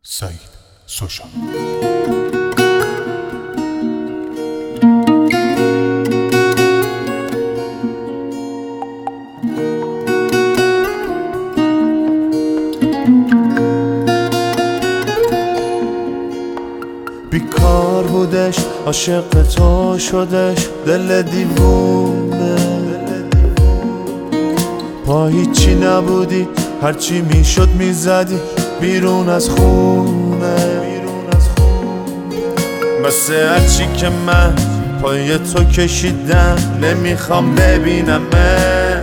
سعید سوشا. بیکار بودش عاشق تو شدش دل دیوونه، پا هیچی نبودی هرچی میشد میزدی بیرون از خونه. مثل هرچی که من پای تو کشیدم نمیخوام ببینمت،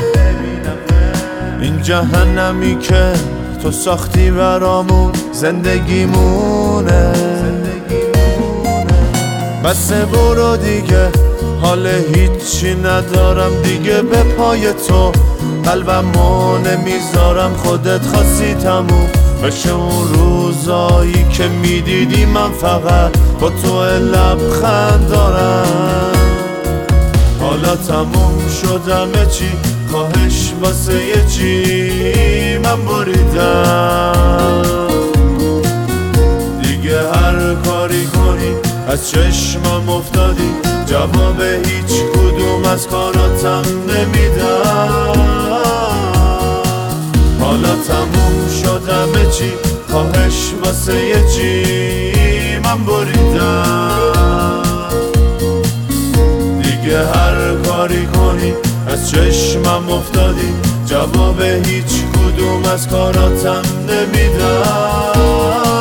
این جهنمی که تو ساختی برامون زندگیمونه. بس برو دیگه حال هیچی ندارم دیگه، به پای تو قلبمو نمیذارم، خودت خواستی تموم بشه اون روزایی که میدیدی من فقط با تو لبخند دارم. حالا تموم شدم چی؟ خواهش واسه یه چی من بریدم دیگه، هر کاری کنی از چشمم افتادی، جواب هیچ کدوم از کاراتم نمیدم. حالا تموم شدم چی؟ خواهش واسه یه چی من بریدم دیگه، هر کاری کنی از چشمم افتادی، جواب هیچ کدوم از کاراتم نمیدم.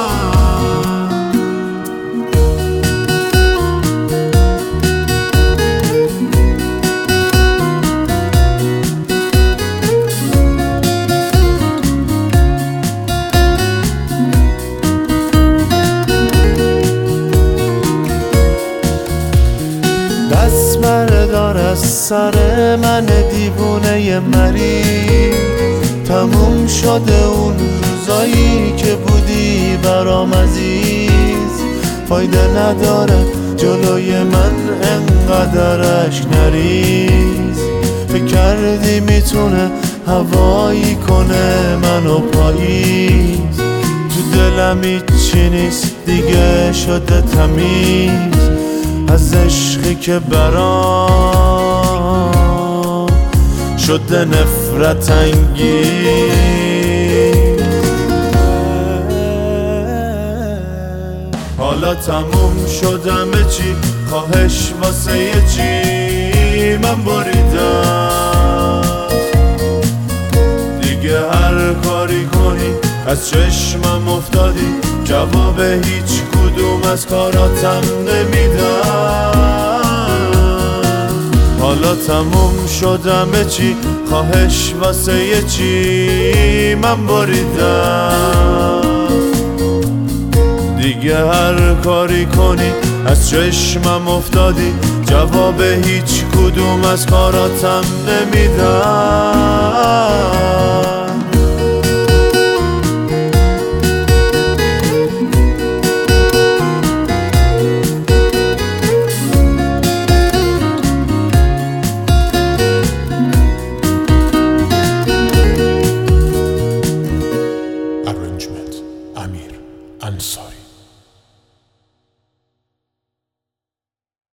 دست بردار از سر من دیوونه مریض، تموم شده اون روزایی که بودی برام عزیز. فایده نداره جلوی من انقدر اشک نریز، فکر کردی میتونه هوایی کنه منو پاییز. تو دلم هیچی نیست دیگه شده تمیز از عشقی که برام شده نفرت انگیز. حالا تموم شدم چی؟ خواهش واسه یه چی من بریدم دیگه، هر کاری کنی از چشمم افتادی، جواب هیچ کدوم از کاراتم نمیدم. حالا تموم شدم چی؟ خواهش واسه یه چی من بریدم دیگه، هر کاری کنی از چشمم افتادی، جواب هیچ کدوم از کاراتم نمیدم.